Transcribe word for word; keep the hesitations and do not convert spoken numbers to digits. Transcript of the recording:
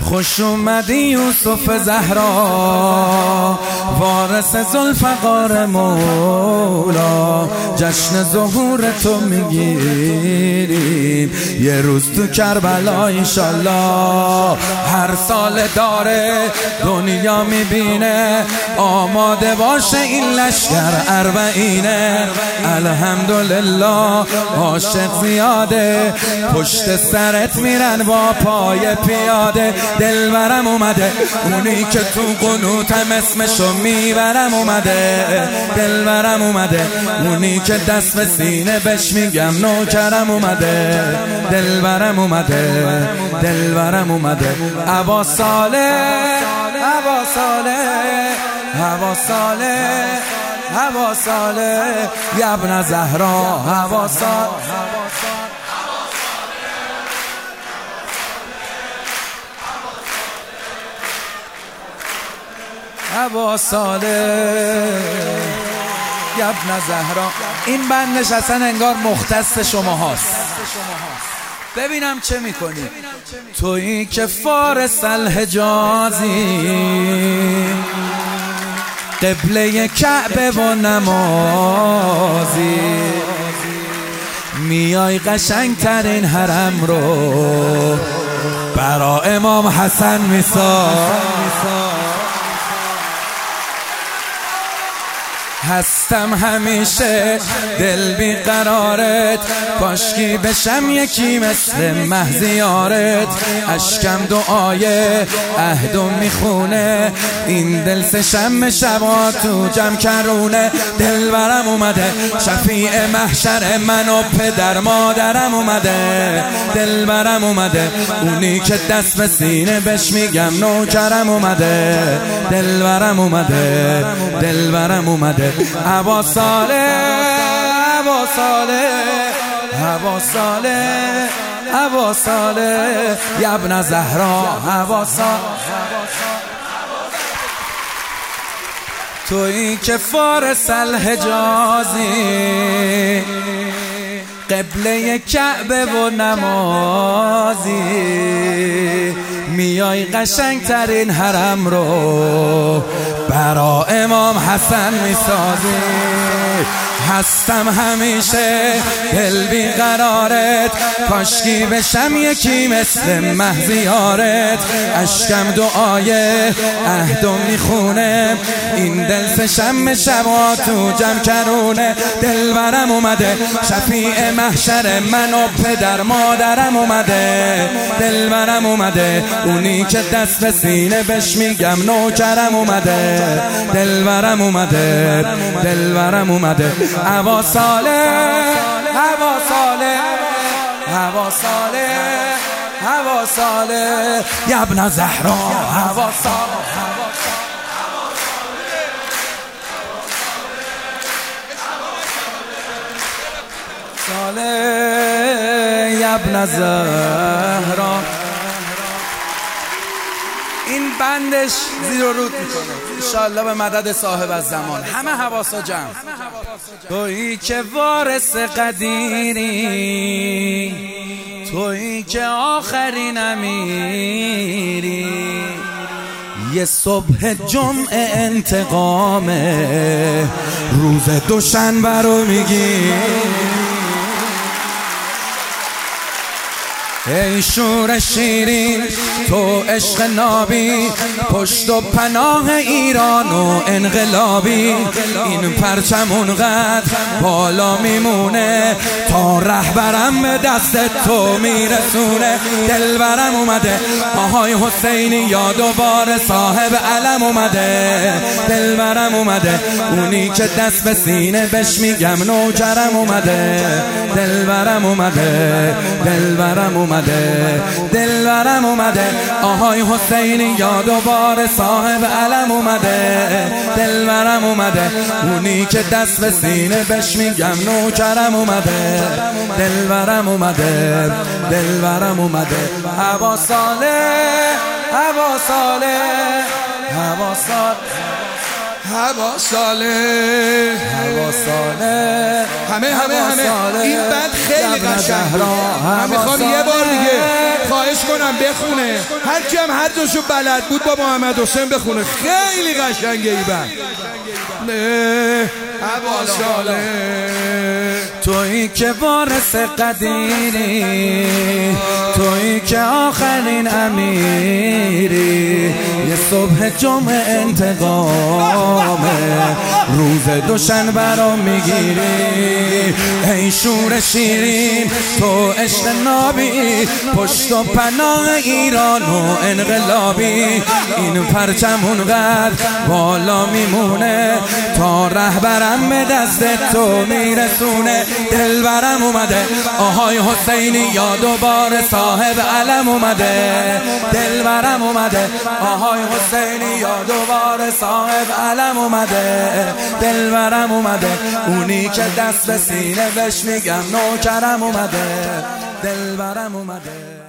خوش اومدی یوسف زهرا، وارث ذوالفقار مولا. جشن ظهور تو میگیریم یه روز تو کربلا انشالله. هر سال داره دنیا میبینه، آماده باشه این لشکر اربعینه. الحمدلله عاشق زیاده، پشت سرت میرن با پای پیاده. دلبرم اومده، اونی که تو قنوتم اسمشو میبرم اومده. دلبرم اومده، اونی که دست به سینه بش میگم نوکرم اومده. دلبرم اومده، دلبرم اومده. ابا صالح، ابا صالح، ابا صالح، ابا صالح، یا ابن زهرا. ابا صالح، ابا صالح، یا ابن زهرا. این بندش اصلا انگار مختص شما هاست. ببینم چه میکنی. تویی که فارس الحجازی، قبله کعبه و نمازی. میای قشنگ ترین حرم رو برا امام حسن میساز. هستم همیشه دل بی قرارت، کاشکی بشم یکی مثل مهزیارت. اشکم دعای عهدو میخونه، این دل سه شم شبا تو جمع کرونه. دلبرم اومده، شفیع محشر من و پدر مادرم اومده. دلبرم اومده، اونی که دست به سینه بش میگم نوکرم اومده. دلبرم اومده، دلبرم اومده. ابا صالح، ابا صالح، ابا صالح، ابا صالح، یا ابن زهرا. ابا صالح، تویی که فارس الحجازی، قبله کعبه و نمازی. میای قشنگ ترین حرم رو برا امام حسن میسازی. هستم همیشه دل بی قرارت، کاشکی بشم یکی مثل مهزیارت. اشکم دعای عهدو میخونه، این دل سه شم شبا تو جمع کرونه. دلبرم اومده، شفیع محشر من و پدر مادرم اومده. دلبرم اومده، اونی که دست به سینه بش میگم نوکرم اومده. دلبرم اومده، دلبرم اومده. ابا صالح، ابا صالح، ابا صالح، ابا صالح، یا ابن زهرا. ابا صالح، صالح، یا ابن زهرا. این بندش زیر و رود میکنه انشالله به مدد صاحب الزمان. همه حواسا جمع. تویی که وارث قدیری، تویی که آخرین امیری. یه صبح جمعه انتقامه، روز دوشنبه رو میگی. ای شور شیرین تو عشق نابی، پشت و پناه ایران و انقلابی. این پرچم اونقدر بالا میمونه تا رهبرم به دست تو میرسونه. دلبرم اومده، آهای حسینی یا دوباره صاحب علم اومده. دلبرم اومده، اونی که دست به سینه بش میگم نوکرم اومده. دلبرم اومده، دلبرم اومده. دلبرم اومده، آهای حسینی یا دوباره صاحب علم اومده. دلبرم اومده، اونی که دست به سینه بش میگم نوکرم اومده. دلبرم اومده، دلبرم اومده. ابا صالح، ابا صالح، ابا صالح، ابا صالح، ابا صالح. همه همه همه این بند خیلی قشنگه. من میخوام یه بار دیگه خواهش کنم من بخونه، هر کی هم هر جاشو بلد بود با محمد حسین بخونه. خیلی قشنگه ای بند. نه عباس صالح تویی که وارث قدیری، تویی که آخرین امیری، یه صبح جمعه انتقامه، روز دوشنبه رو میگیری. ای شور شیرین تو عشق نابی، پشت و پناه ایران و انقلابی. این پرچم اونقدر بالا میمونه تا رهبرم به دست تو میرسونه. دلبرم اومده آهای حسینی، یا دوباره صاحب علم اومده. دلبرم اومده آهای حسینی، یا دوباره صاحب علم اومده. دلبرم اومده اونی که دست به سینه بهش میگم نوکرم اومده. دلبرم اومده.